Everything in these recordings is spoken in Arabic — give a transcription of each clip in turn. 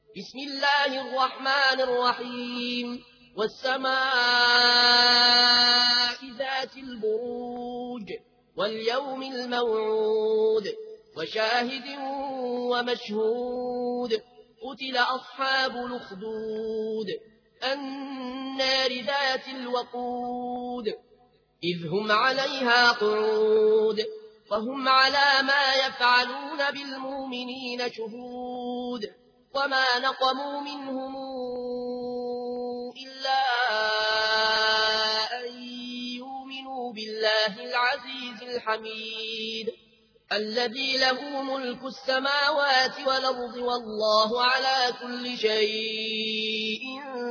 بسم الله الرحمن الرحيم والسماء ذات البروج واليوم الموعود وشاهد ومشهود قتل أصحاب الأخدود النار ذات الوقود إذ هم عليها قعود وهم على ما يفعلون بالمؤمنين شهود وما نقموا منهم إلا أن يؤمنوا بالله العزيز الحميد الذي له ملك السماوات والأرض والله على كل شيء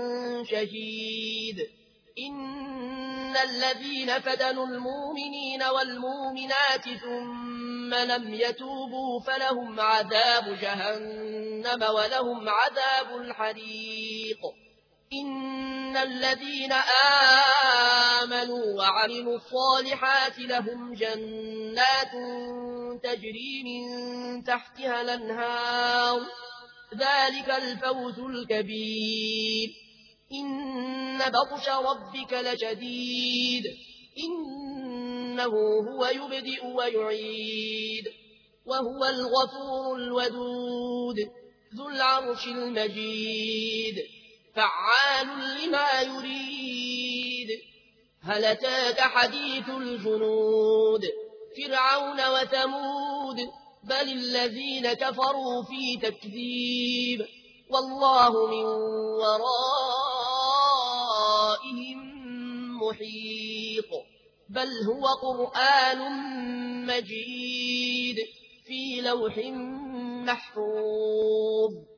شهيد إن الذين فتنوا المؤمنين والمؤمنات ثم لم يتوبوا فلهم عذاب جهنم ولهم عذاب الحريق إن الذين آمنوا وعملوا الصالحات لهم جنات تجري من تحتها الأنهار ذلك الفوز الكبير إن بطش ربك لشديد إنه هو يبدئ ويعيد وهو الغفور الودود ذو العرش المجيد فعال لما يريد هل أتاك حديث الجنود فرعون وثمود بل الذين كفروا في تكذيب والله من ورائهم محيط بل هو قرآن مجيد في لوح محفوظ